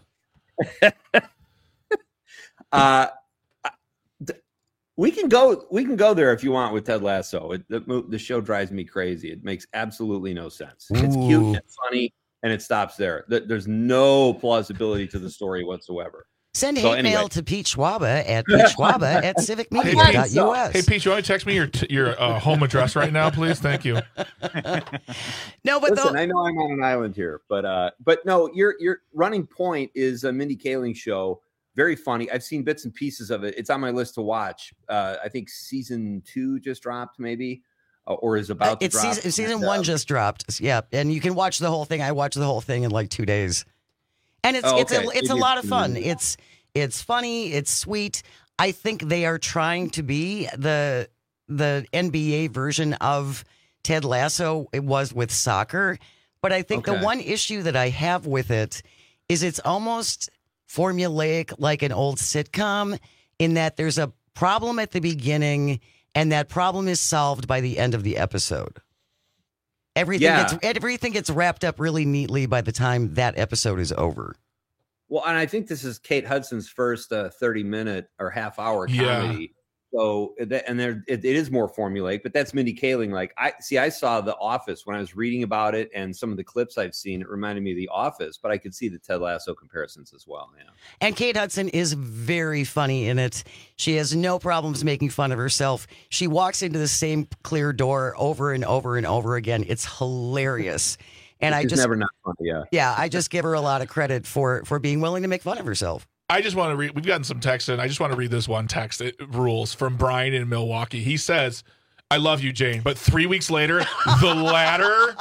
We can go there if you want with Ted Lasso. The show drives me crazy. It makes absolutely no sense. It's cute and funny, and it stops there. There's no plausibility to the story whatsoever. Send hate mail to Pete Schwaba at peteschwaba@civicmedia.us. Hey, Pete, you want to text me your home address right now, please? Thank you. No, but listen, I know I'm on an island here, but no, your Running Point is a Mindy Kaling show. Very funny. I've seen bits and pieces of it. It's on my list to watch. I think season 2 just dropped, maybe, or is about to drop. Season 1 just dropped. Yeah, and you can watch the whole thing. I watched the whole thing in like 2 days. And it's a lot of fun. It's funny. It's sweet. I think they are trying to be the NBA version of Ted Lasso. It was with soccer, but I think the one issue that I have with it is it's almost formulaic, like an old sitcom, in that there's a problem at the beginning, and that problem is solved by the end of the episode. Everything gets wrapped up really neatly by the time that episode is over. Well, and I think this is Kate Hudson's first 30-minute or half-hour comedy. Yeah. So, it is more formulaic, but that's Mindy Kaling. Like, I saw The Office when I was reading about it, and some of the clips I've seen, it reminded me of The Office, but I could see the Ted Lasso comparisons as well. Yeah. And Kate Hudson is very funny in it. She has no problems making fun of herself. She walks into the same clear door over and over and over again. It's hilarious. And She's never not funny, yeah. Yeah, I just give her a lot of credit for being willing to make fun of herself. I just want to read, we've gotten some text in. I just want to read this one text. It rules from Brian in Milwaukee. He says, I love you, Jane, but 3 weeks later, the ladder.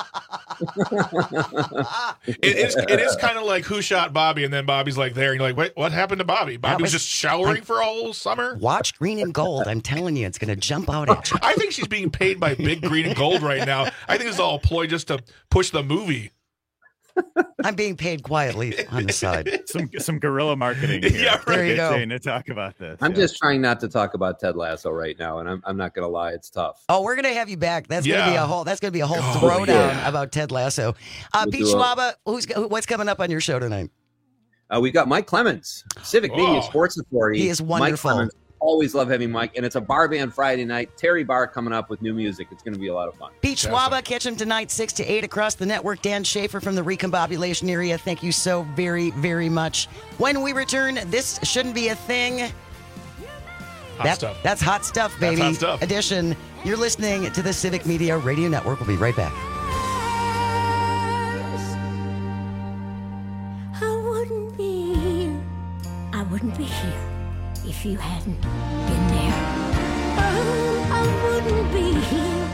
It is kind of like Who Shot Bobby, and then Bobby's like there, and you're like, wait, what happened to Bobby? Bobby was just showering for a whole summer? Watch Green and Gold. I'm telling you, it's going to jump out at you. I think she's being paid by Big Green and Gold right now. I think it's all a ploy just to push the movie. I'm being paid quietly on the side. Some guerrilla marketing here. Yeah, right. There you go. Jane, to talk about this. I'm just trying not to talk about Ted Lasso right now, and I'm not going to lie, it's tough. Oh, we're gonna have you back. That's gonna be a whole throwdown about Ted Lasso. Pete Schwaba, what's coming up on your show tonight? We've got Mike Clemens, Civic Media Sports Authority. He is wonderful. Mike Clemens, always love having Mike, and it's a bar band Friday night. Terry Barr coming up with new music. It's going to be a lot of fun. Pete Schwaba, catch him tonight 6 to 8 across the network. Dan Schaefer from the Recombobulation area. Thank you so very, very much. When we return, this shouldn't be a thing. Stuff. That's hot stuff, baby. That's hot stuff. Edition. You're listening to the Civic Media Radio Network. We'll be right back. I wouldn't be here if you hadn't been there. Oh, I wouldn't be here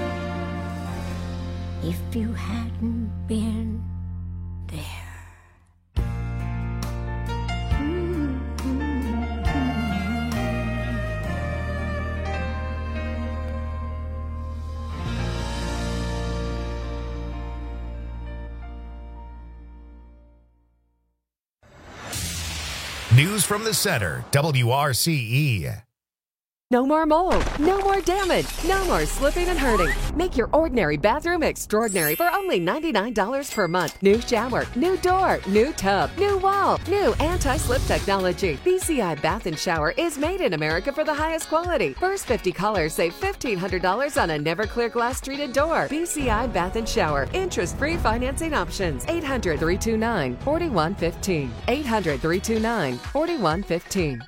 if you hadn't been there. News from the center, WRCE. No more mold, no more damage, no more slipping and hurting. Make your ordinary bathroom extraordinary for only $99 per month. New shower, new door, new tub, new wall, new anti-slip technology. BCI Bath and Shower is made in America for the highest quality. First 50 callers save $1,500 on a never clear glass treated door. BCI Bath and Shower. Interest-free financing options. 800-329-4115. 800-329-4115.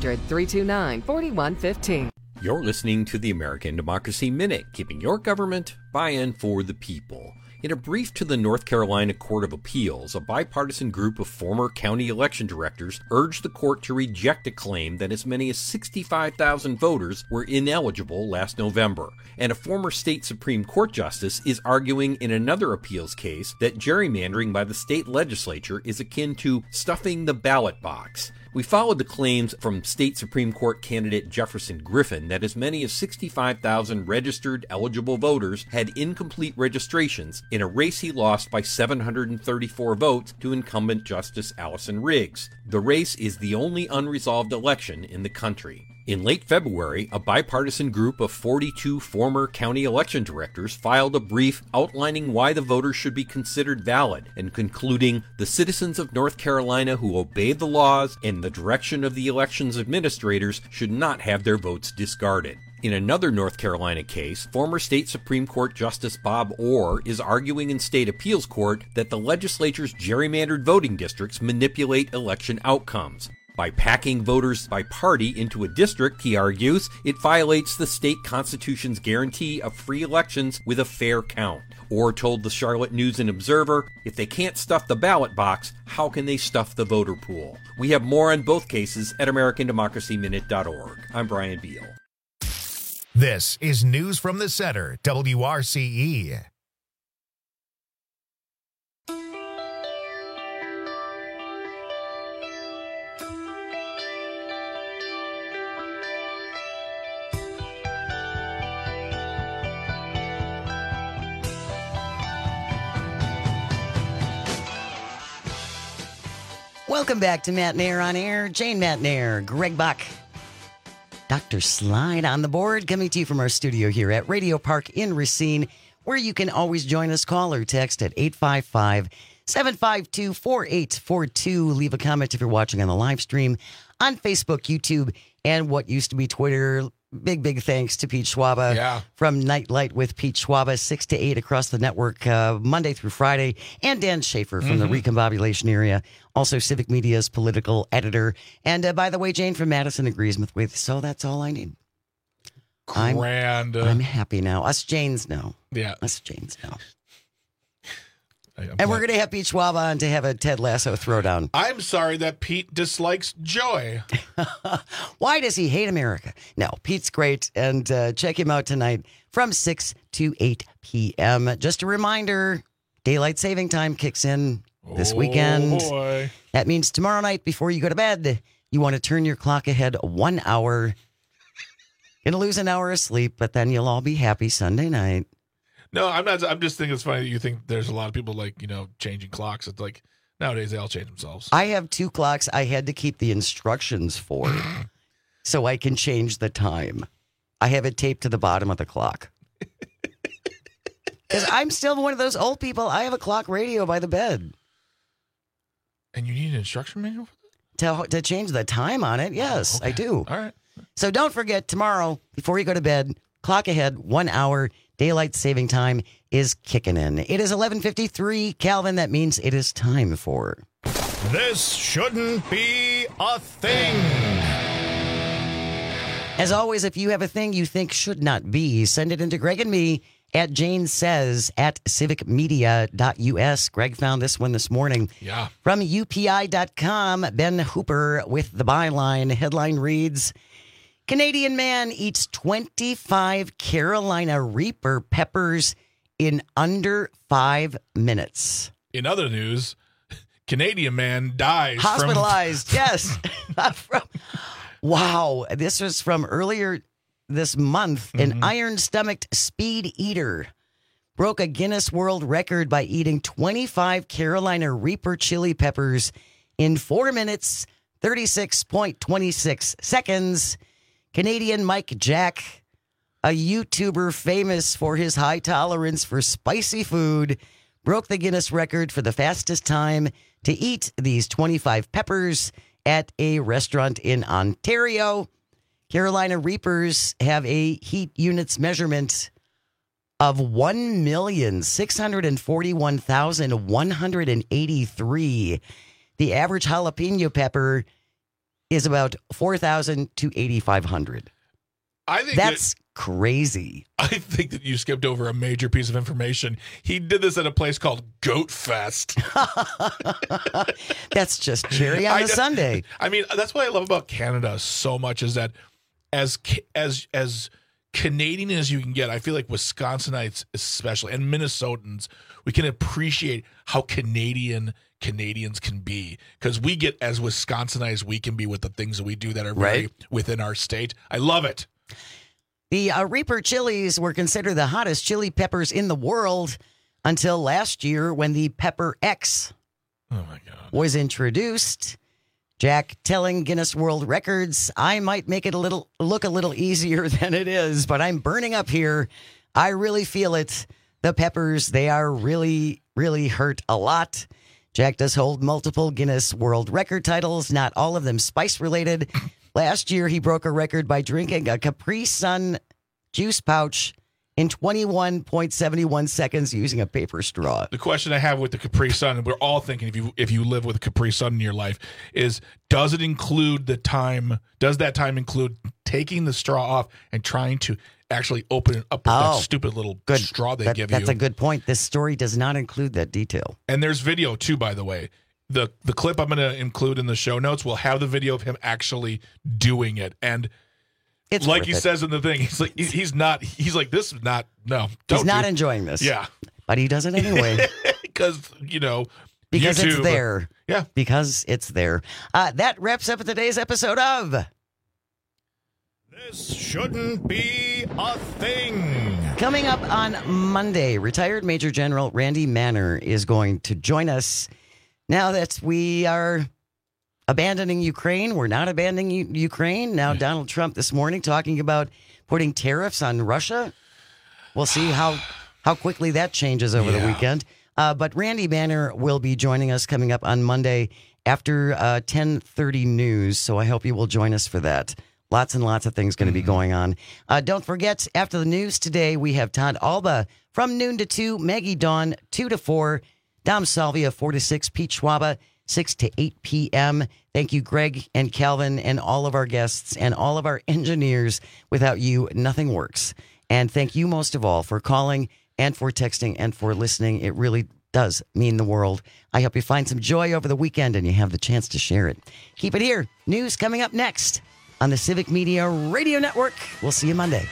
800-329-4115. You're listening to the American Democracy Minute, keeping your government by and for the people. In a brief to the North Carolina Court of Appeals, a bipartisan group of former county election directors urged the court to reject a claim that as many as 65,000 voters were ineligible last November. And a former state Supreme Court justice is arguing in another appeals case that gerrymandering by the state legislature is akin to stuffing the ballot box. We followed the claims from state Supreme Court candidate Jefferson Griffin that as many as 65,000 registered eligible voters had incomplete registrations in a race he lost by 734 votes to incumbent Justice Allison Riggs. The race is the only unresolved election in the country. In late February, a bipartisan group of 42 former county election directors filed a brief outlining why the voters should be considered valid and concluding the citizens of North Carolina who obey the laws and the direction of the elections administrators should not have their votes discarded. In another North Carolina case, former state Supreme Court Justice Bob Orr is arguing in state appeals court that the legislature's gerrymandered voting districts manipulate election outcomes. By packing voters by party into a district, he argues, it violates the state constitution's guarantee of free elections with a fair count. Orr told the Charlotte News and Observer, if they can't stuff the ballot box, how can they stuff the voter pool? We have more on both cases at AmericanDemocracyMinute.org. I'm Brian Beal. This is News from the Center, WRCE. Welcome back to Matt Nair on Air. Jane Matt Nair, Greg Buck, Dr. Slide on the board, coming to you from our studio here at Radio Park in Racine, where you can always join us. Call or text at 855-752-4842. Leave a comment if you're watching on the live stream on Facebook, YouTube, and what used to be Twitter. Big thanks to Pete Schwaba from Nightlight with Pete Schwaba, 6 to 8 across the network, Monday through Friday, and Dan Schaefer from the Recombobulation area, also Civic Media's political editor. And by the way, Jane from Madison agrees with, so that's all I need. Grand. I'm happy now. Us Janes know. Yeah. Us Janes know. And we're going to have Pete Schwab on to have a Ted Lasso throwdown. I'm sorry that Pete dislikes joy. Why does he hate America? No, Pete's great. And check him out tonight from 6 to 8 p.m. Just a reminder, daylight saving time kicks in this weekend. Boy. That means tomorrow night before you go to bed, you want to turn your clock ahead 1 hour. Going to lose an hour of sleep, but then you'll all be happy Sunday night. No, I'm not. I'm just thinking it's funny that you think there's a lot of people like, changing clocks. It's like nowadays they all change themselves. I have 2 clocks I had to keep the instructions for so I can change the time. I have it taped to the bottom of the clock. Because I'm still one of those old people. I have a clock radio by the bed. And you need an instruction manual for that? To change the time on it, yes, okay. I do. All right. So don't forget, tomorrow, before you go to bed, clock ahead 1 hour. Daylight saving time is kicking in. It is 11:53. Calvin, that means it is time for... This shouldn't be a thing. As always, if you have a thing you think should not be, send it into Greg and me at janesays@civicmedia.us. Greg found this one this morning. Yeah. From UPI.com, Ben Hooper with the byline. Headline reads... Canadian man eats 25 Carolina Reaper peppers in under 5 minutes. In other news, Canadian man dies. Hospitalized, yes. Wow. This was from earlier this month. An iron-stomached speed eater broke a Guinness World Record by eating 25 Carolina Reaper chili peppers in 4 minutes, 36.26 seconds. Canadian Mike Jack, a YouTuber famous for his high tolerance for spicy food, broke the Guinness record for the fastest time to eat these 25 peppers at a restaurant in Ontario. Carolina Reapers have a heat units measurement of 1,641,183. The average jalapeno pepper is about 4,000 to 8,500. I think that's crazy. I think that you skipped over a major piece of information. He did this at a place called Goat Fest. That's just cherry on the sundae. I mean, that's what I love about Canada so much is that as Canadian as you can get, I feel like Wisconsinites especially and Minnesotans, we can appreciate how Canadians can be, because we get as Wisconsinites we can be with the things that we do that are very within our state. I love it. The Reaper chilies were considered the hottest chili peppers in the world until last year when the Pepper X was introduced. Jack telling Guinness World Records, I might make it look a little easier than it is, but I'm burning up here. I really feel it. The peppers, they are really, really hurt a lot. Jack does hold multiple Guinness World Record titles, not all of them spice-related. Last year, he broke a record by drinking a Capri Sun juice pouch in 21.71 seconds using a paper straw. The question I have with the Capri Sun, and we're all thinking if you live with a Capri Sun in your life, is does that time include taking the straw off and trying to actually open it up with that stupid little straw they give you? That's a good point. This story does not include that detail. And there's video too, by the way. The clip I'm going to include in the show notes will have the video of him actually doing it. And it's like he says in the thing, he's like, this is not, he's not enjoying this. Yeah. But he does it anyway. Because YouTube, it's there. Yeah. Because it's there. That wraps up today's episode of This Shouldn't Be a Thing. Coming up on Monday, retired Major General Randy Manner is going to join us. Now that we are abandoning Ukraine, we're not abandoning Ukraine. Now, Donald Trump this morning talking about putting tariffs on Russia. We'll see how quickly that changes over the weekend. But Randy Manner will be joining us coming up on Monday after 10:30 news. So I hope you will join us for that. Lots and lots of things going to be going on. Don't forget, after the news today, we have Todd Alba from noon to 2, Maggie Dawn 2 to 4, Dom Salvia 4 to 6, Pete Schwaba 6 to 8 p.m. Thank you, Greg and Calvin and all of our guests and all of our engineers. Without you, nothing works. And thank you most of all for calling and for texting and for listening. It really does mean the world. I hope you find some joy over the weekend and you have the chance to share it. Keep it here. News coming up next on the Civic Media Radio Network. We'll see you Monday.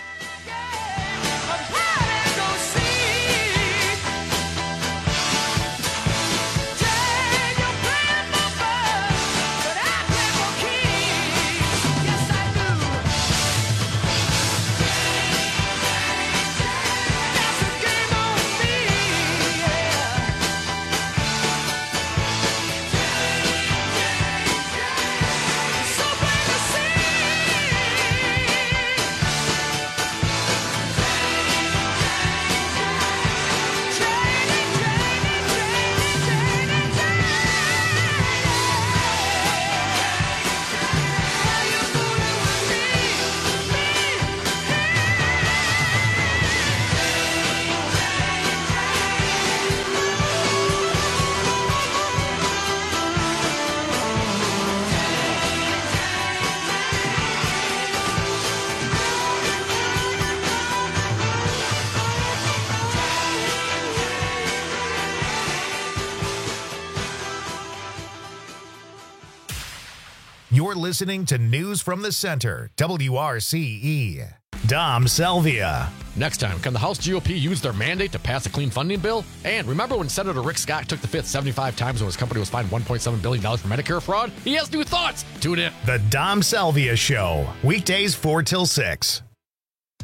You're listening to News from the Center, WRCE. Dom Salvia. Next time, can the House GOP use their mandate to pass a clean funding bill? And remember when Senator Rick Scott took the fifth 75 times when his company was fined $1.7 billion for Medicare fraud? He has new thoughts. Tune in. The Dom Salvia Show, weekdays 4 till 6.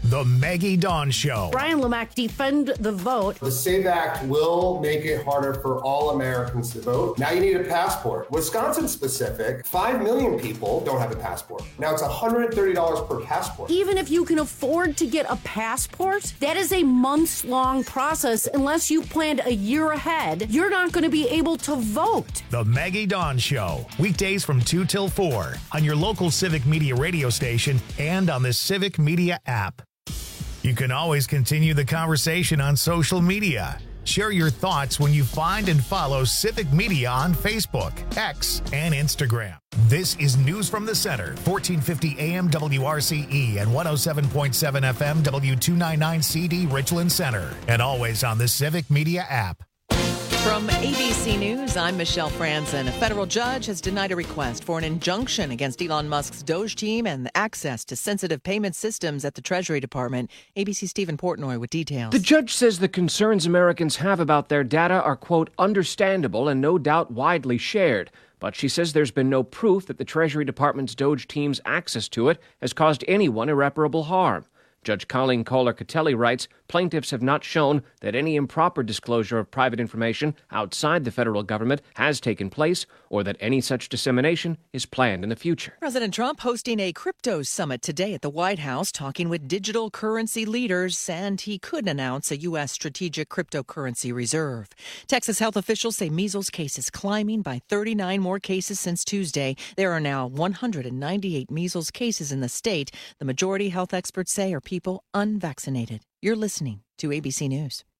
The Maggie Dawn Show. Brian Lamack, defend the vote. The SAVE Act will make it harder for all Americans to vote. Now you need a passport. Wisconsin specific, 5 million people don't have a passport. Now it's $130 per passport. Even if you can afford to get a passport, that is a months-long process. Unless you planned a year ahead, you're not going to be able to vote. The Maggie Dawn Show. Weekdays from 2 till 4 on your local Civic Media radio station and on the Civic Media app. You can always continue the conversation on social media. Share your thoughts when you find and follow Civic Media on Facebook, X, and Instagram. This is News from the Center, 1450 AM WRCE and 107.7 FM W299CD Richland Center, and always on the Civic Media app. From ABC News, I'm Michelle Franzen. A federal judge has denied a request for an injunction against Elon Musk's Doge team and access to sensitive payment systems at the Treasury Department. ABC Stephen Portnoy with details. The judge says the concerns Americans have about their data are, quote, understandable and no doubt widely shared. But she says there's been no proof that the Treasury Department's Doge team's access to it has caused anyone irreparable harm. Judge Colleen Kohler-Catelli writes, plaintiffs have not shown that any improper disclosure of private information outside the federal government has taken place or that any such dissemination is planned in the future. President Trump hosting a crypto summit today at the White House, talking with digital currency leaders, and he could announce a U.S. strategic cryptocurrency reserve. Texas health officials say measles cases climbing by 39 more cases since Tuesday. There are now 198 measles cases in the state. The majority, health experts say, are people unvaccinated. You're listening to ABC News.